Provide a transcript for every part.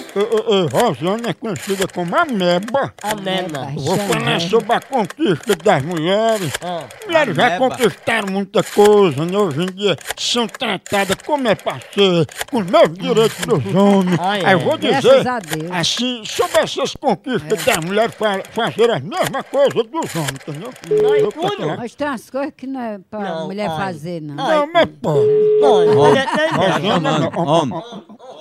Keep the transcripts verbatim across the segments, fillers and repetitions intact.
Ei, ei, ei, Rosiane é conhecida como Ameba. Ameba. Vou falar sobre a conquista das mulheres. Ah, Mulheres já ameba. conquistaram muita coisa, né? Hoje em dia são tratadas como é pra ser, com os mesmos direitos dos homens. Ah, é. Aí eu vou dizer, Graças a Deus. assim, sobre essas conquistas das mulheres fa fazer as mesmas coisas dos homens, entendeu? Nós Eu tudo. falar- Mas tem umas coisas que não é pra Não, mulher ai. fazer, não. Ai. Não, mas pode. Não, não, Rosiane, não, não, Homem. ó, ó,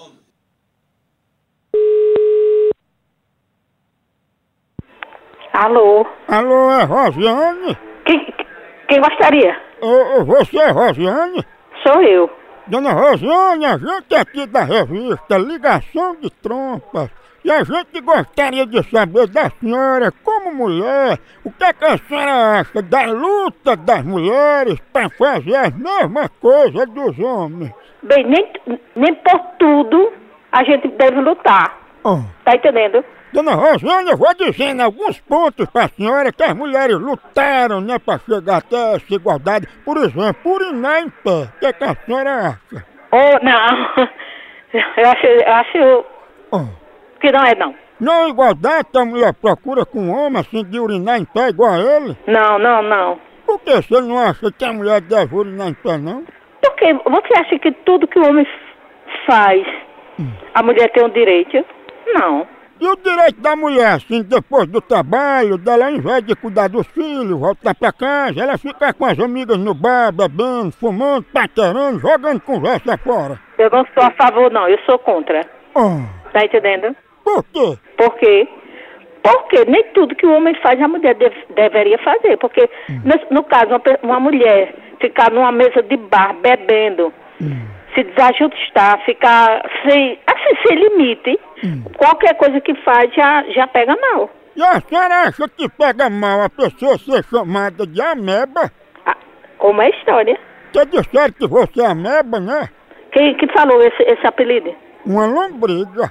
Alô? Alô, é Rosiane? Quem, quem gostaria? Ô, ô, você é Rosiane? Sou eu. Dona Rosiane, a gente é aqui da revista Ligação de Trompas e a gente gostaria de saber da senhora, como mulher, o que, é que a senhora acha da luta das mulheres para fazer as mesmas coisas dos homens? Bem, nem, nem por tudo a gente deve lutar. Oh. Tá entendendo? Dona Rosiane, eu vou dizendo alguns pontos para a senhora que as mulheres lutaram, né, para chegar até essa igualdade. Por exemplo, urinar em pé. O que, é que a senhora acha? Ou não. Eu acho, eu acho Oh. que não é não. Não é igualdade que a mulher procura com o homem, assim, de urinar em pé igual a ele? Não, não, não. Por que você não acha que a mulher deve urinar em pé, não? Porque você acha que tudo que o homem faz, a mulher tem o direito? Não. E o direito da mulher, assim, depois do trabalho, dela, ao invés de cuidar dos filhos, voltar pra casa, ela fica com as amigas no bar, bebendo, fumando, paquerando, jogando conversa fora. Eu não sou a favor, não. Eu sou contra. Oh. Tá entendendo? Por quê? Por quê? Porque nem tudo que o homem faz a mulher deve- deveria fazer. Porque, no, no caso, uma, pe- uma mulher ficar numa mesa de bar bebendo, se desajustar, ficar sem, assim, sem limite, qualquer coisa que faz já, já pega mal. E a senhora acha que pega mal a pessoa ser chamada de ameba? Ah, como é a história? Você disseram que você é ameba, né? Quem que falou esse, esse apelido? Uma lombriga.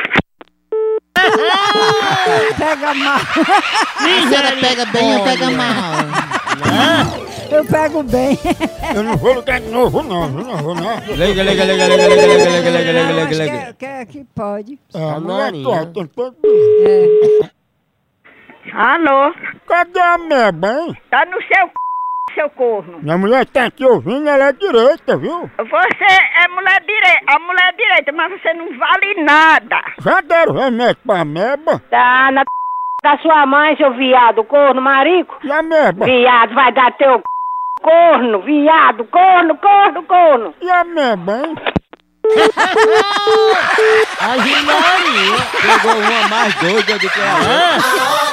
Pega mal. Ela pega bem ou pega mal? Eu pego bem. Eu não vou ligar de novo, não, viu? Não vou, não. Liga, liga, liga, liga, liga, liga, liga, liga, liga, Não, liga, acho liga. que, é- que, é que pode. É, a mulher Maria. toda, tem todo... É. Alô? Cadê a ameba, hein? Tá no seu c... seu corno. Minha mulher tá aqui ouvindo, ela é direita, viu? Você é mulher direita, a mulher direita, mas você não vale nada. Já deram remédio pra ameba? Tá na p... da sua mãe, seu viado, corno, marico. E a ameba? Viado, vai dar teu c... corno, viado, corno, corno, corno. E a ameba, hein? A Maria pegou uma mais doida do que a outra.